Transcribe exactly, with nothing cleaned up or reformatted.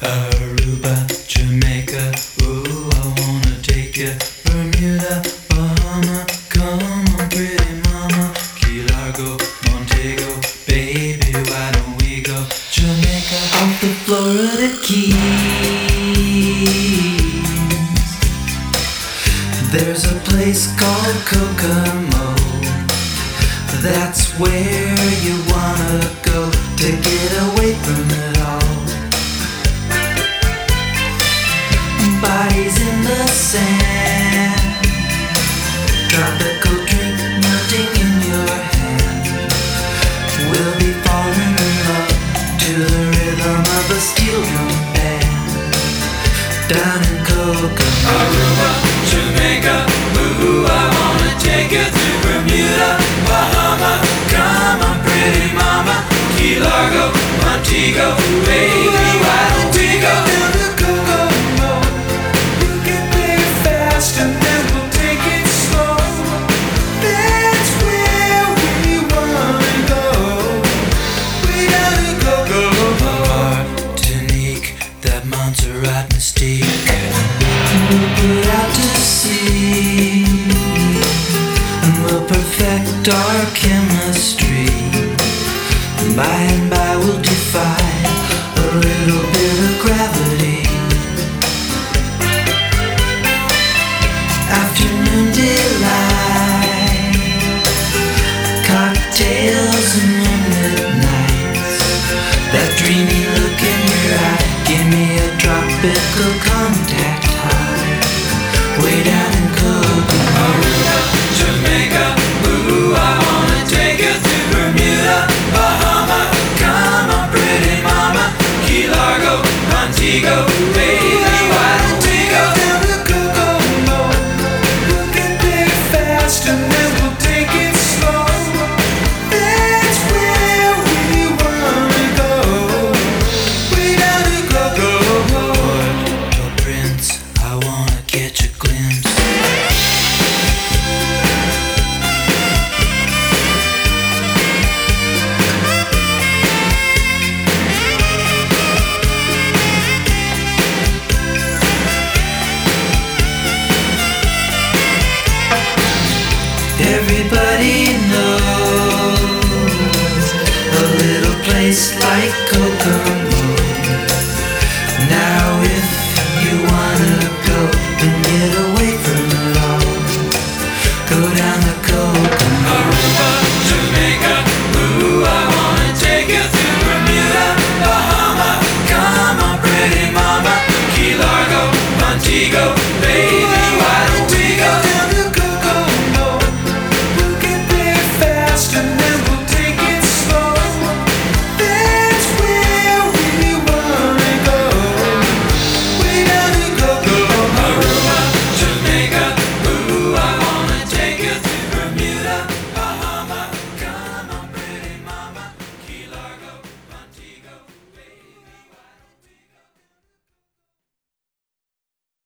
Aruba, Jamaica, ooh, I wanna take ya. Bermuda, Bahama, come on, pretty mama. Key Largo, Montego, baby, why don't we go? Jamaica, off the Florida Keys. There's a place called Kokomo. That's where you wanna go to get away from it all. Bodies in the sand, tropical drink melting in your hand. We'll be falling in love to the rhythm of a steel drum band. Down in Kokomo, Aruba, Jamaica, ooh, I wanna take you to Bermuda, Bahama, come on, pretty mama. Key Largo, Montego, baby, why don't we go down to Kokomo? You can play it fast and then we'll take it slow. That's where we wanna go. Way down to Kokomo. Martinique, that Montserrat mystique. We'll put out to sea and we'll perfect our chemistry. By and by we'll defy a little bit of gravity. Afternoon delight, cocktails and moonlit nights. That dreamy look in your eye, give me a tropical contact high. Way down in Kokomo, Aruba, Jamaica, ooh, I wanna take you to Bermuda, Bahama, come on, pretty mama. Key Largo, Montego, baby, why don't we go down to Kokomo? We'll get there fast and then we'll take it slow. That's where we wanna go. Way down to Kokomo. Port-au-Prince, I wanna catch a glimpse. Everybody knows a little place like Kokomo.